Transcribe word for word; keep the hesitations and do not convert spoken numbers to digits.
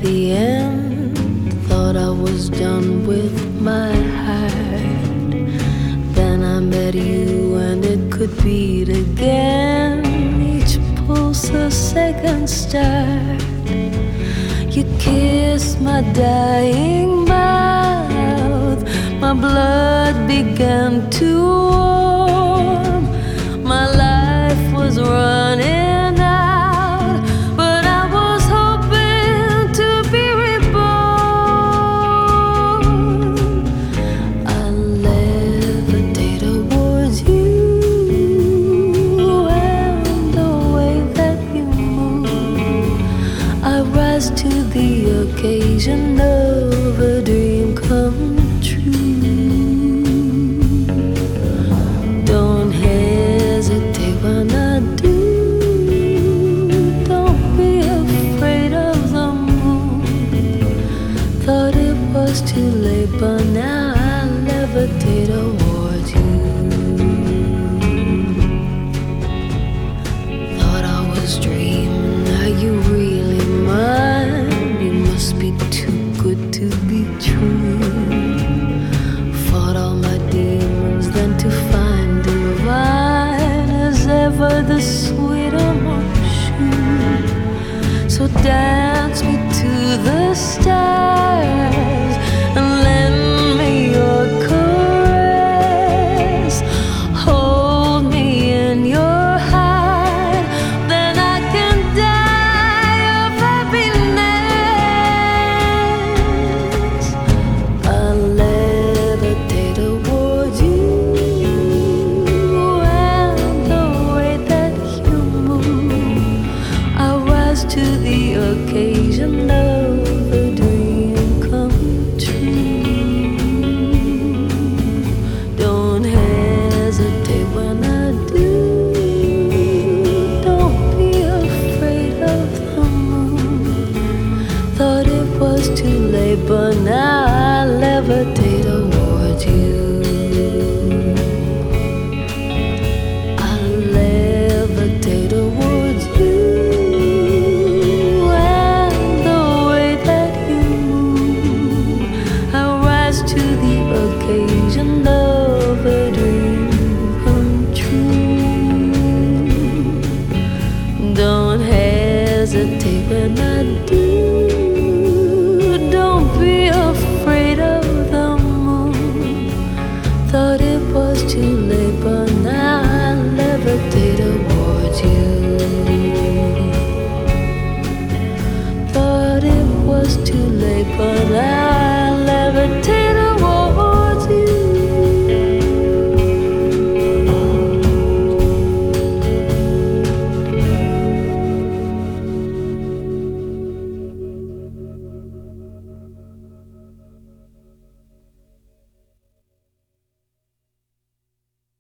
the end, thought I was done with my heart. Then I met you and it could beat again, each pulse a second start. You kissed my dying mouth, my blood began to warm, my life was running out, but I was hoping to be reborn. I levitate towards you, and the way that you move, I rise to the occasion of a dream come true. Don't hesitate when I do, don't be afraid of the moon. Thought it was too late, but now